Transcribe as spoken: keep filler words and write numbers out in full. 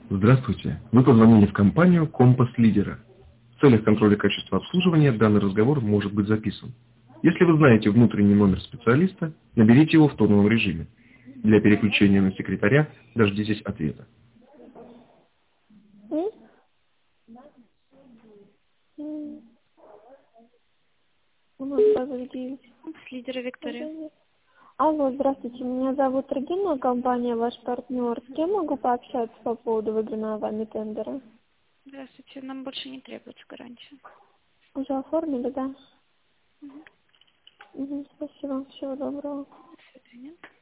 Здравствуйте. Вы позвонили в компанию «Компас Лидера». В целях контроля качества обслуживания данный разговор может быть записан. Если вы знаете внутренний номер специалиста, наберите его в тоновом режиме. Для переключения на секретаря дождитесь ответа. М? М. У нас двадцать девять. С лидера Виктория. Алло, здравствуйте, меня зовут Регина, компания «Ваш партнер». С кем могу пообщаться по поводу выигранного вами тендера? Здравствуйте, нам больше не требуется гарантия. Уже оформили, да? Мгм. Угу, спасибо, всего доброго. До свидания.